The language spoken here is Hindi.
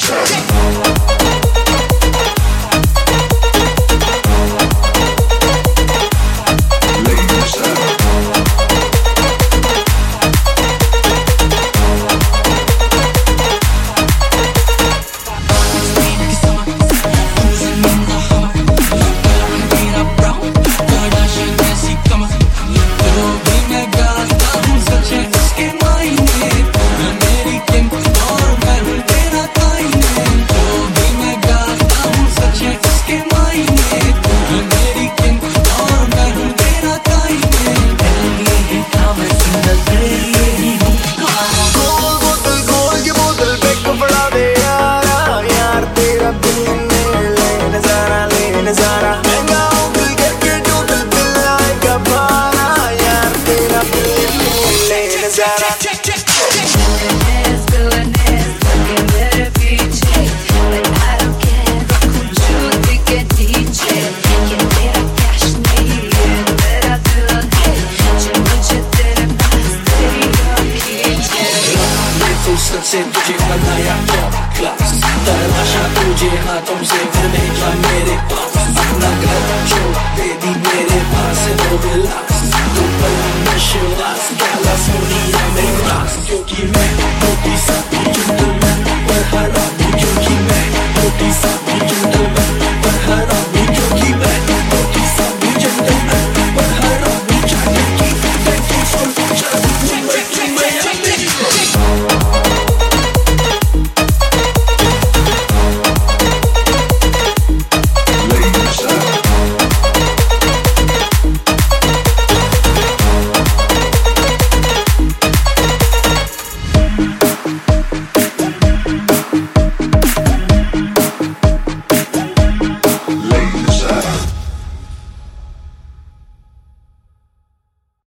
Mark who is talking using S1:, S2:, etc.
S1: से तुझे बनाया टॉप क्लास, तराशा तुझे हाथों से फिर भेजा मेरे पास। अपना घर छोड़ बेबी मेरे पास तो रिलैक्स, तू पर नशेबाज, गैला सोनिया मेरे पास, क्योंकि मैं मोटी सा